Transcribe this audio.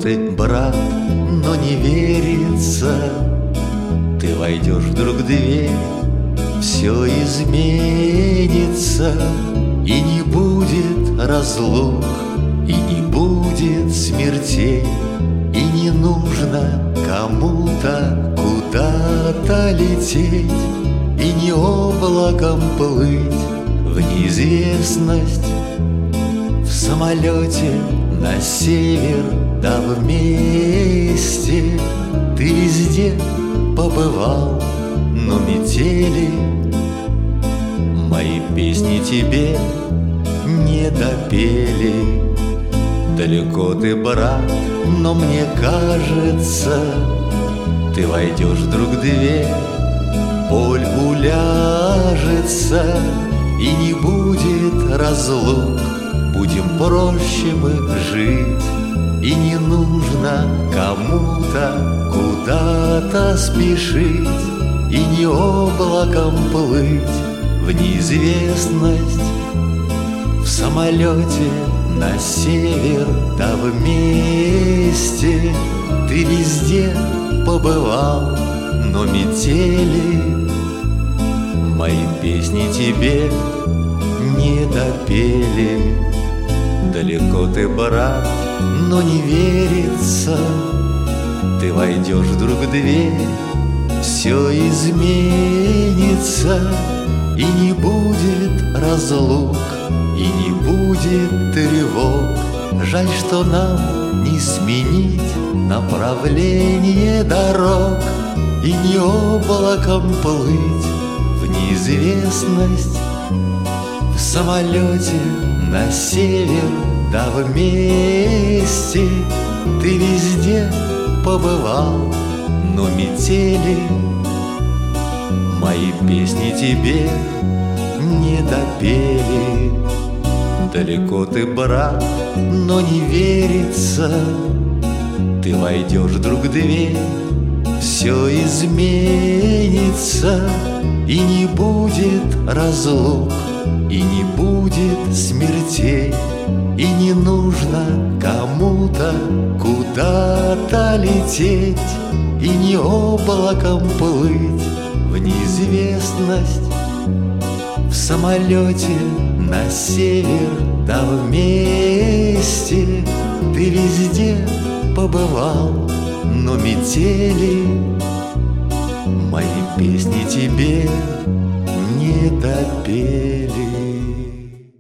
ты, брат, но не верится. Ты войдешь вдруг в дверь, все изменится. И не будет разлук, и не будет смертей, и не нужно кому-то куда-то лететь, и не облаком плыть в неизвестность. В самолете на север, да вместе. Ты везде побывал, но метели мои песни тебе не допели. Далеко ты, брат, но мне кажется, ты войдешь вдруг в дверь, боль уляжется, и не будет разлук. Будем проще мы жить, и не нужно кому-то куда-то спешить, и не облаком плыть в неизвестность. В самолете на север, да вместе. Ты везде побывал, но метели мои песни тебе не допели. Далеко ты, брат, но не верится. Ты войдешь вдруг в дверь, все изменится, и не будет разлук, и не будет тревог. Жаль, что нам не сменить направление дорог, и не облаком плыть в неизвестность. В самолете на север, да вместе. Ты везде побывал, но метели мои песни тебе не допели. Далеко ты, брат, но не верится. Ты войдешь вдруг в дверь, все изменится, и не будет разлук, и не будет смертей, и не нужно кому-то куда-то лететь, и не облаком плыть в неизвестность. В самолете на север, да вместе. Ты везде побывал, но метели мои песни тебе не допели.